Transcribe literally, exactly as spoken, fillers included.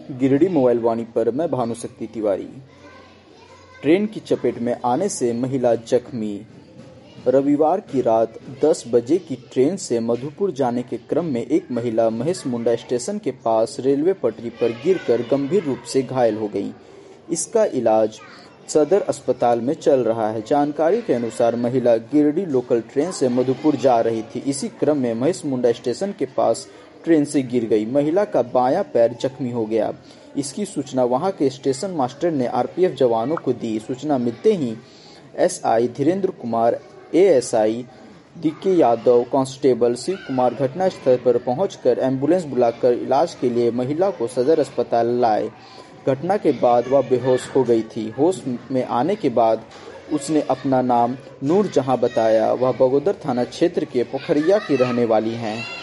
Giridih mobile वाणी पर मैं भानुशक्ति Tiwari. Train की चपेट में आने से महिला जख्मी। रविवार की रात दस बजे की ट्रेन से मधुपुर जाने के क्रम में एक महिला महेश मुंडा स्टेशन के पास रेलवे पटरी पर गिरकर गंभीर रूप से घायल हो गई। इसका इलाज सदर अस्पताल में चल रहा है। जानकारी के अनुसार महिला गिरिडीह लोकल ट्रेन से मधुपुर जा रही थी। इसी क्रम में महेश मुंडा स्टेशन के पास ट्रेन से गिर गई। महिला का बायां पैर जख्मी हो गया। इसकी सूचना वहां के स्टेशन मास्टर ने आरपीएफ जवानों को दी। सूचना मिलते ही SI Dhirendra Kumar, ASI DK Yadav, constable Shiv Kumar घटनास्थल पर पहुंचकर एम्बुलेंस बुलाकर इलाज के लिए महिला को सदर अस्पताल लाए। घटना के बाद वह बेहोश हो गई थी। होश में आने के बाद उसने अपना नाम नूर जहां बताया। वह बगोदर थाना क्षेत्र के पोखरिया की रहने वाली हैं।